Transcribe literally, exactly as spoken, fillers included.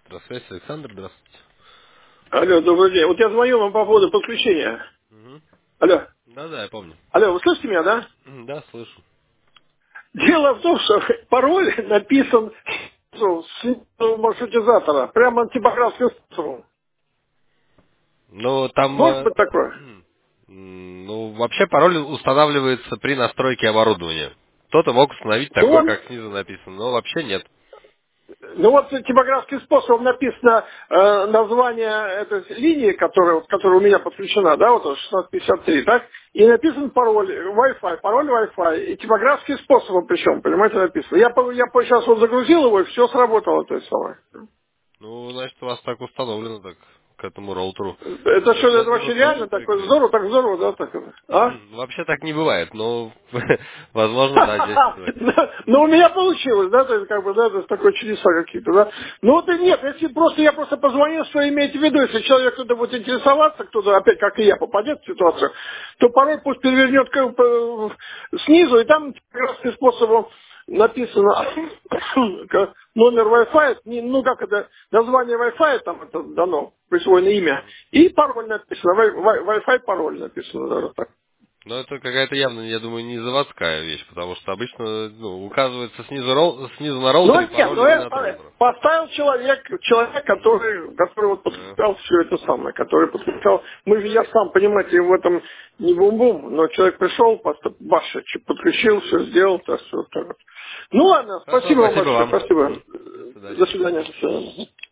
Здравствуйте, Александр, здравствуйте. Алло, добрый день. Вот я звоню вам по поводу подключения. Мгм. Алло. Да, да, я помню. Алло, вы слышите меня, да? Мгм, да, слышу. Дело в том, что пароль написан с маршрутизатора, прямо типографским способом. Ну, там, Может э, быть такое? м, ну, вообще пароль устанавливается при настройке оборудования. Кто-то мог установить Ну, такой, он, как снизу написано, но вообще нет. ну вот типографским способом написано э, название этой линии, которая, вот, которая у меня подключена, да, вот шестнадцать пятьдесят три, так? И написан пароль Wi-Fi, пароль Wi-Fi, и типографским способом причем, понимаете, написано. Я, по- я по- сейчас вот загрузил его, и все сработало, то есть самое. Ну, значит, у вас так установлено, так, к этому роутеру. Это Не, что, это ус- не вообще реально так установили. здорово, так здорово, да, так это, а? Вообще так не бывает, но, возможно, да, здесь так. Но у меня получилось, да, то есть как бы, да, то есть такое чудеса какие-то, да. Ну вот и нет, если просто я просто позвонил, что имеете в виду, если человек кто-то будет интересоваться, кто-то опять, как и я, попадет в ситуацию, то порой пусть перевернет как бы снизу, и там красным способом написано как номер Wi-Fi, не- ну как это, название Wi-Fi там это дано, присвоено имя, и пароль написано, Wi- Wi- Wi-Fi пароль написано даже так. Но это какая-то явно, я думаю, не заводская вещь, потому что обычно ну, указывается снизу, роу- снизу на Ну роутере нет, пароль ну именно это от роутера. поставил человек, человек, который, который вот Да. подключал все это самое, который подключал. Мы же, я сам, понимаете, в этом не бум-бум, но человек пришел, просто баша, ч- подключил, все сделал, так, все, так вот. Ну ладно, Хорошо, спасибо вам спасибо большое, вам. спасибо. Мгм. До свидания. До свидания, до свидания.